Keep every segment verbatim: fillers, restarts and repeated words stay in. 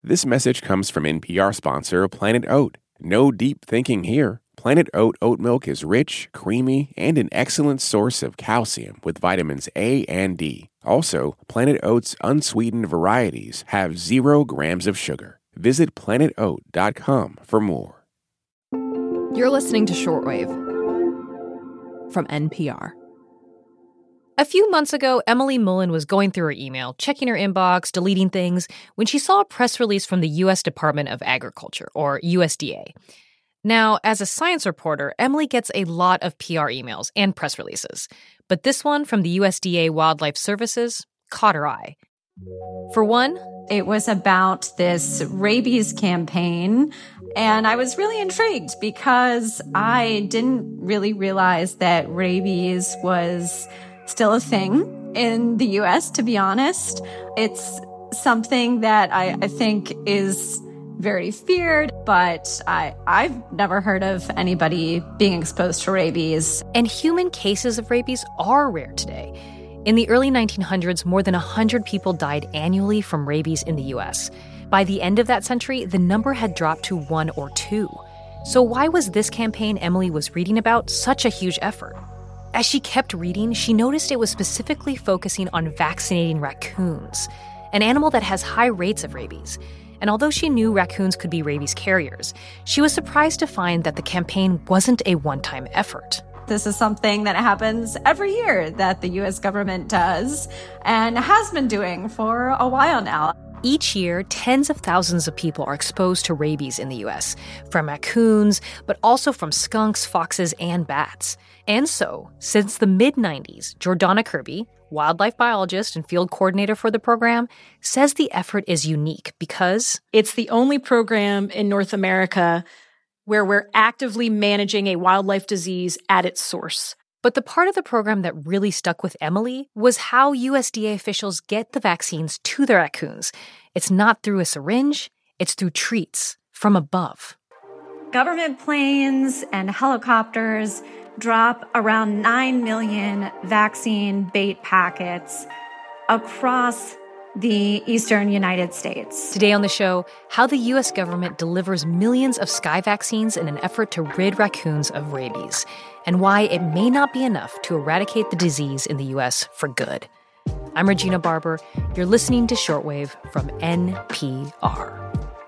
This message comes from N P R sponsor Planet Oat. No deep thinking here. Planet Oat oat milk is rich, creamy, and an excellent source of calcium with vitamins A and D. Also, Planet Oat's unsweetened varieties have zero grams of sugar. Visit planet oat dot com for more. You're listening to Shortwave from N P R. A few months ago, Emily Mullen was going through her email, checking her inbox, deleting things, when she saw a press release from the U S Department of Agriculture, or U S D A. Now, as a science reporter, Emily gets a lot of P R emails and press releases. But this one from the U S D A Wildlife Services caught her eye. For one, it was about this rabies campaign, and I was really intrigued because I didn't really realize that rabies was still a thing in the U S, to be honest. It's something that I, I think is very feared, but I, I've never heard of anybody being exposed to rabies. And human cases of rabies are rare today. In the early nineteen hundreds, more than one hundred people died annually from rabies in the U S. By the end of that century, the number had dropped to one or two. So why was this campaign Emily was reading about such a huge effort? As she kept reading, she noticed it was specifically focusing on vaccinating raccoons, an animal that has high rates of rabies. And although she knew raccoons could be rabies carriers, she was surprised to find that the campaign wasn't a one-time effort. This is something that happens every year that the U S government does and has been doing for a while now. Each year, tens of thousands of people are exposed to rabies in the U S, from raccoons, but also from skunks, foxes, and bats. And so, since the mid nineties, Jordana Kirby, wildlife biologist and field coordinator for the program, says the effort is unique because it's the only program in North America where we're actively managing a wildlife disease at its source. But the part of the program that really stuck with Emily was how U S D A officials get the vaccines to the raccoons. It's not through a syringe, it's through treats from above. Government planes and helicopters drop around nine million vaccine bait packets across the eastern United States. Today on the show, how the U S government delivers millions of Sky vaccines in an effort to rid raccoons of rabies, and why it may not be enough to eradicate the disease in the U S for good. I'm Regina Barber. You're listening to Shortwave from N P R.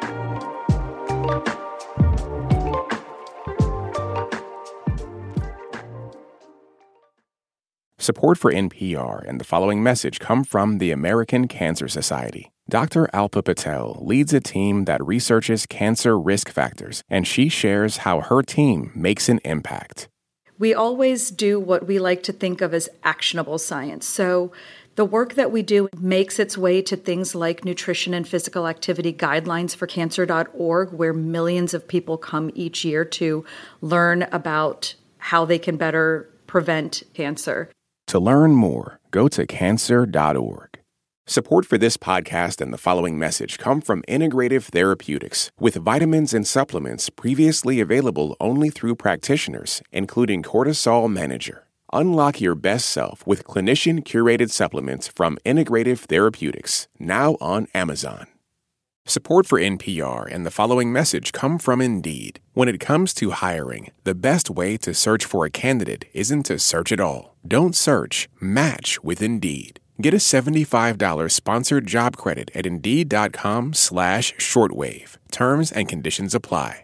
Support for N P R and the following message come from the American Cancer Society. Doctor Alpa Patel leads a team that researches cancer risk factors, and she shares how her team makes an impact. We always do what we like to think of as actionable science. So the work that we do makes its way to things like nutrition and physical activity guidelines for cancer dot org, where millions of people come each year to learn about how they can better prevent cancer. To learn more, go to cancer dot org. Support for this podcast and the following message come from Integrative Therapeutics, with vitamins and supplements previously available only through practitioners, including Cortisol Manager. Unlock your best self with clinician-curated supplements from Integrative Therapeutics, now on Amazon. Support for N P R and the following message come from Indeed. When it comes to hiring, the best way to search for a candidate isn't to search at all. Don't search, match with Indeed. Get a seventy-five dollars sponsored job credit at Indeed.com slash shortwave. Terms and conditions apply.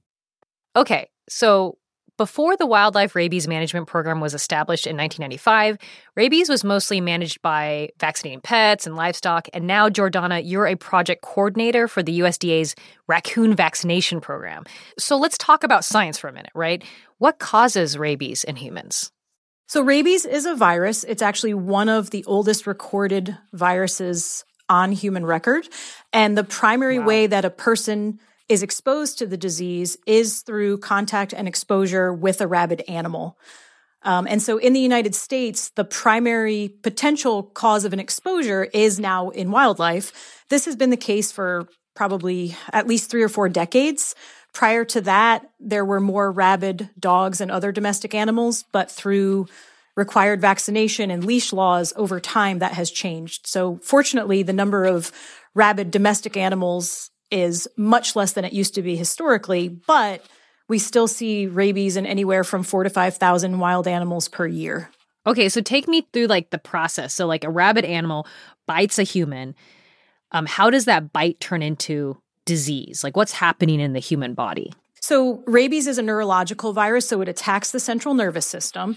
Okay, so before the Wildlife Rabies Management Program was established in nineteen ninety-five, rabies was mostly managed by vaccinating pets and livestock, and now, Jordana, you're a project coordinator for the U S D A's raccoon vaccination program. So let's talk about science for a minute, right? What causes rabies in humans? So rabies is a virus. It's actually one of the oldest recorded viruses on human record. And the primary wow. way that a person is exposed to the disease is through contact and exposure with a rabid animal. Um, and so in the United States, the primary potential cause of an exposure is now in wildlife. This has been the case for probably at least three or four decades. Prior to that, there were more rabid dogs and other domestic animals, but through required vaccination and leash laws over time, that has changed. So fortunately, the number of rabid domestic animals is much less than it used to be historically, but we still see rabies in anywhere from four to five thousand wild animals per year. Okay, so take me through like the process. So like a rabid animal bites a human. Um, how does that bite turn into disease? Like what's happening in the human body? So rabies is a neurological virus, so it attacks the central nervous system.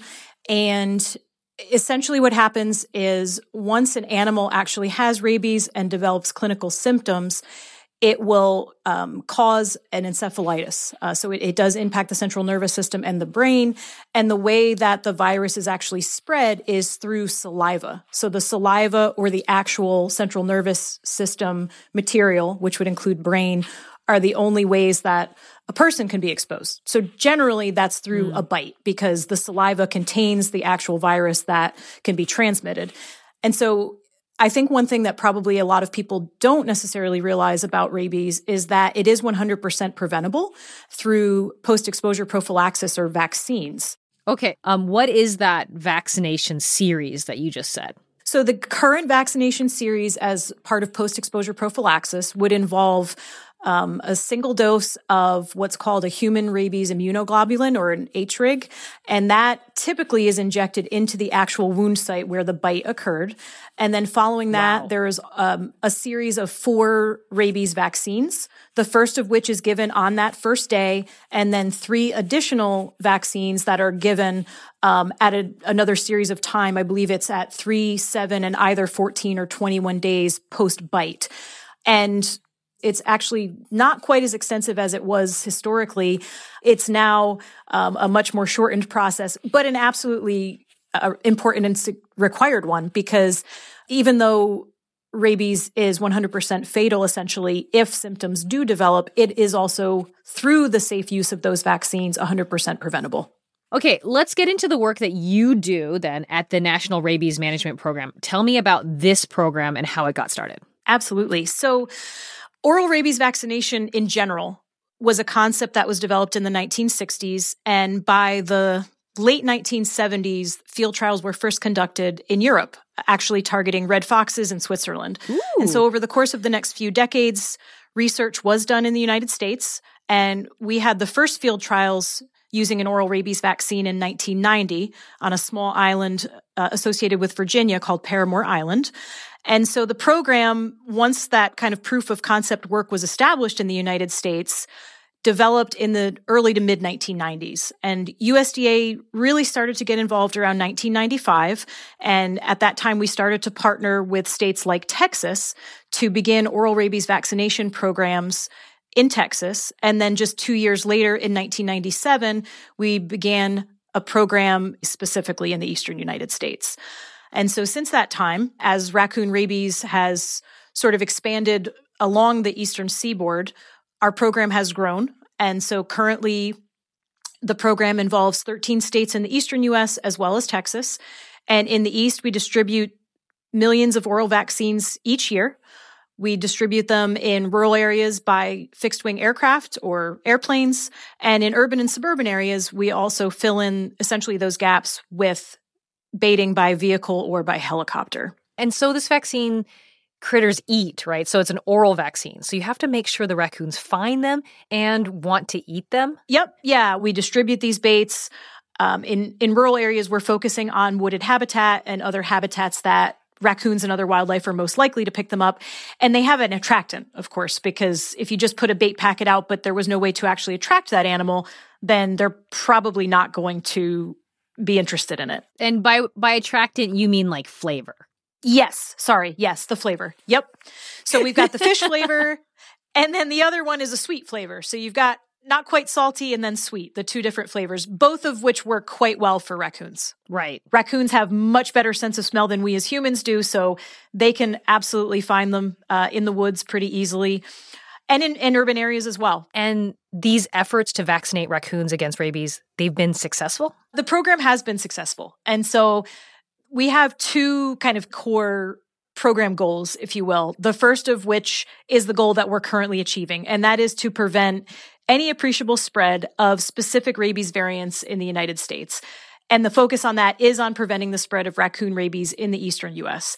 And essentially what happens is once an animal actually has rabies and develops clinical symptoms, it will um, cause an encephalitis. Uh, so it, it does impact the central nervous system and the brain. And the way that the virus is actually spread is through saliva. So the saliva or the actual central nervous system material, which would include brain, are the only ways that a person can be exposed. So generally that's through mm. a bite because the saliva contains the actual virus that can be transmitted. And so I think one thing that probably a lot of people don't necessarily realize about rabies is that it is one hundred percent preventable through post-exposure prophylaxis or vaccines. Okay. Um, what is that vaccination series that you just said? So the current vaccination series as part of post-exposure prophylaxis would involve Um, a single dose of what's called a human rabies immunoglobulin or an H R I G. And that typically is injected into the actual wound site where the bite occurred. And then following that, wow. there is um, a series of four rabies vaccines, the first of which is given on that first day, and then three additional vaccines that are given um, at a, another series of time. I believe it's at three, seven, and either fourteen or twenty-one days post-bite. And it's actually not quite as extensive as it was historically. It's now um, a much more shortened process, but an absolutely uh, important and required one because even though rabies is one hundred percent fatal, essentially, if symptoms do develop, it is also, through the safe use of those vaccines, one hundred percent preventable. Okay, let's get into the work that you do then at the National Rabies Management Program. Tell me about this program and how it got started. Absolutely. So oral rabies vaccination in general was a concept that was developed in the nineteen sixties. And by the late nineteen seventies, field trials were first conducted in Europe, actually targeting red foxes in Switzerland. Ooh. And so over the course of the next few decades, research was done in the United States. And we had the first field trials using an oral rabies vaccine in nineteen ninety on a small island uh, associated with Virginia called Paramore Island. And so the program, once that kind of proof of concept work was established in the United States, developed in the early to mid nineteen nineties. And U S D A really started to get involved around nineteen ninety-five. And at that time, we started to partner with states like Texas to begin oral rabies vaccination programs in Texas. And then just two years later, in nineteen ninety-seven, we began a program specifically in the eastern United States. And so since that time, as raccoon rabies has sort of expanded along the eastern seaboard, our program has grown. And so currently, the program involves thirteen states in the eastern U S as well as Texas. And in the east, we distribute millions of oral vaccines each year. We distribute them in rural areas by fixed-wing aircraft or airplanes. And in urban and suburban areas, we also fill in essentially those gaps with baiting by vehicle or by helicopter. And so this vaccine critters eat, right? So it's an oral vaccine. So you have to make sure the raccoons find them and want to eat them? Yep. Yeah. We distribute these baits. Um, in, in rural areas, we're focusing on wooded habitat and other habitats that raccoons and other wildlife are most likely to pick them up. And they have an attractant, of course, because if you just put a bait packet out, but there was no way to actually attract that animal, then they're probably not going to be interested in it. And by by attractant, you mean like flavor? Yes. Sorry. Yes, the flavor. Yep. So we've got the fish flavor, and then the other one is a sweet flavor. So you've got not quite salty and then sweet, the two different flavors, both of which work quite well for raccoons. Right. Raccoons have much better sense of smell than we as humans do, so they can absolutely find them uh, in the woods pretty easily. And in, in urban areas as well. And these efforts to vaccinate raccoons against rabies, they've been successful? The program has been successful. And so we have two kind of core program goals, if you will. The first of which is the goal that we're currently achieving, and that is to prevent any appreciable spread of specific rabies variants in the United States. And the focus on that is on preventing the spread of raccoon rabies in the eastern U S.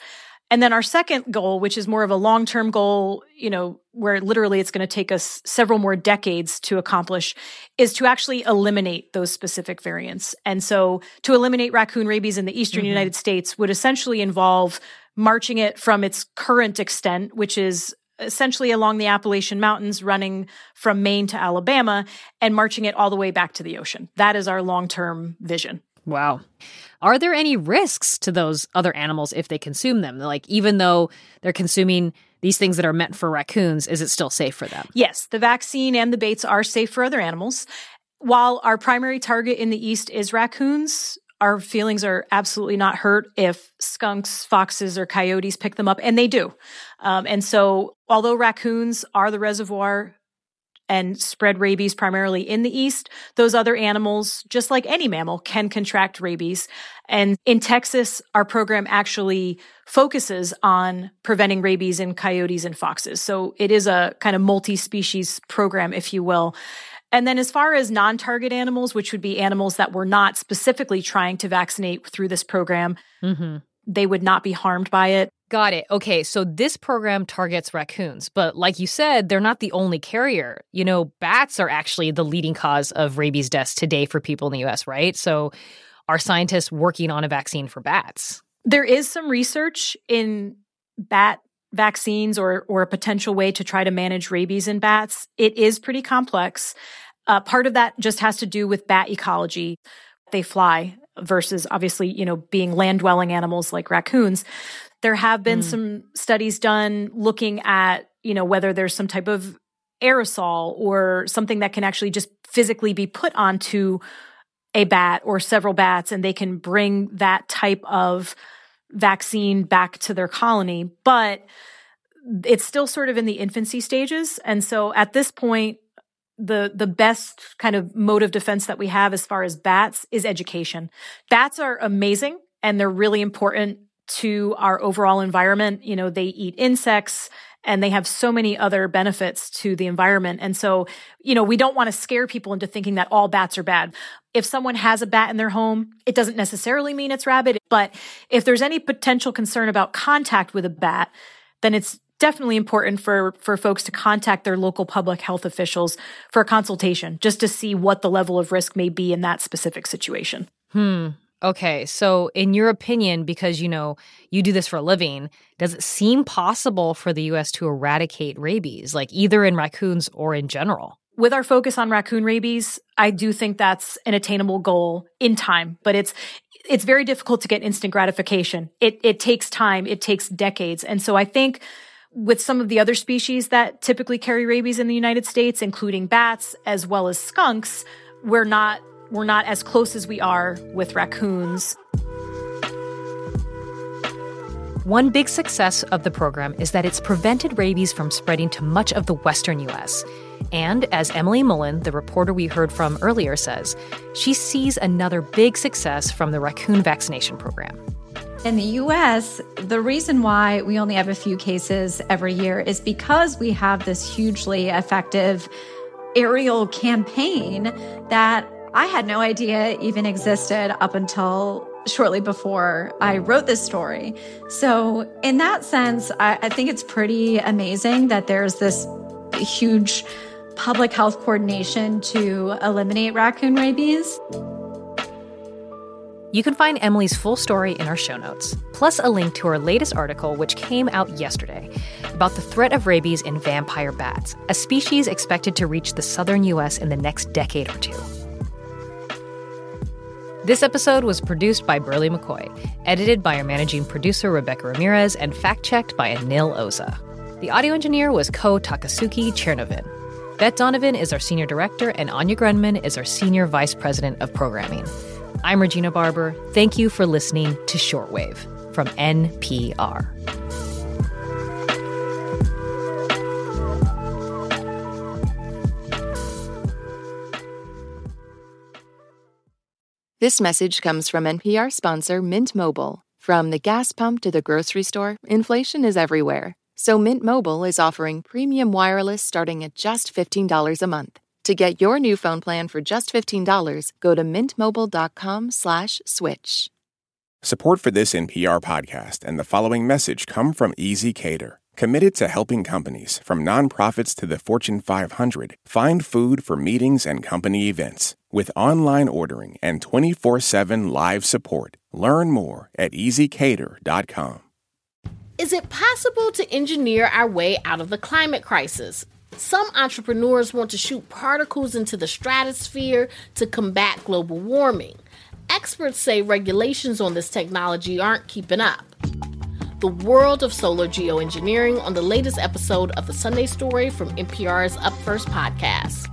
And then our second goal, which is more of a long-term goal, you know, where literally it's going to take us several more decades to accomplish, is to actually eliminate those specific variants. And so to eliminate raccoon rabies in the eastern mm-hmm. United States would essentially involve marching it from its current extent, which is essentially along the Appalachian Mountains, running from Maine to Alabama, and marching it all the way back to the ocean. That is our long-term vision. Wow. Are there any risks to those other animals if they consume them? Like, even though they're consuming these things that are meant for raccoons, is it still safe for them? Yes, the vaccine and the baits are safe for other animals. While our primary target in the East is raccoons, our feelings are absolutely not hurt if skunks, foxes, or coyotes pick them up, and they do. Um, and so although raccoons are the reservoir and spread rabies primarily in the East, those other animals, just like any mammal, can contract rabies. And in Texas, our program actually focuses on preventing rabies in coyotes and foxes. So it is a kind of multi-species program, if you will. And then as far as non-target animals, which would be animals that we're not specifically trying to vaccinate through this program, mm-hmm. they would not be harmed by it. Got it. Okay, so this program targets raccoons, but like you said, they're not the only carrier. You know, bats are actually the leading cause of rabies deaths today for people in the U S, right? So are scientists working on a vaccine for bats? There is some research in bat vaccines or or a potential way to try to manage rabies in bats. It is pretty complex. Uh, part of that just has to do with bat ecology. They fly versus obviously, you know, being land-dwelling animals like raccoons. There have been mm. some studies done looking at, you know, whether there's some type of aerosol or something that can actually just physically be put onto a bat or several bats, and they can bring that type of vaccine back to their colony. But it's still sort of in the infancy stages. And so at this point, the the best kind of mode of defense that we have as far as bats is education. Bats are amazing, and they're really important to our overall environment. You know, they eat insects, and they have so many other benefits to the environment. And so, you know, we don't want to scare people into thinking that all bats are bad. If someone has a bat in their home, it doesn't necessarily mean it's rabid. But if there's any potential concern about contact with a bat, then it's definitely important for, for folks to contact their local public health officials for a consultation, just to see what the level of risk may be in that specific situation. Hmm. Okay. So in your opinion, because, you know, you do this for a living, does it seem possible for the U S to eradicate rabies, like either in raccoons or in general? With our focus on raccoon rabies, I do think that's an attainable goal in time, but it's it's very difficult to get instant gratification. It it takes time. It takes decades. And so I think with some of the other species that typically carry rabies in the United States, including bats as well as skunks, we're not we're not as close as we are with raccoons. One big success of the program is that it's prevented rabies from spreading to much of the western U S. And as Emily Mullen, the reporter we heard from earlier, says, she sees another big success from the raccoon vaccination program. In the U S, the reason why we only have a few cases every year is because we have this hugely effective aerial campaign that I had no idea even existed up until shortly before I wrote this story. So in that sense, I, I think it's pretty amazing that there's this huge public health coordination to eliminate raccoon rabies. You can find Emily's full story in our show notes, plus a link to her latest article, which came out yesterday, about the threat of rabies in vampire bats, a species expected to reach the southern U S in the next decade or two. This episode was produced by Burley McCoy, edited by our managing producer, Rebecca Ramirez, and fact-checked by Anil Oza. The audio engineer was Ko Takasuki Chernovin. Beth Donovan is our senior director, and Anya Grenman is our senior vice president of programming. I'm Regina Barber. Thank you for listening to Shortwave from N P R. This message comes from N P R sponsor Mint Mobile. From the gas pump to the grocery store, inflation is everywhere. So Mint Mobile is offering premium wireless starting at just fifteen dollars a month. To get your new phone plan for just fifteen dollars, go to mintmobile.com slash switch. Support for this N P R podcast and the following message come from ezCater, committed to helping companies, from nonprofits to the Fortune five hundred, find food for meetings and company events. With online ordering and twenty-four seven live support. Learn more at easy cater dot com. Is it possible to engineer our way out of the climate crisis? Some entrepreneurs want to shoot particles into the stratosphere to combat global warming. Experts say regulations on this technology aren't keeping up. The world of solar geoengineering on the latest episode of The Sunday Story from N P R's Up First podcast.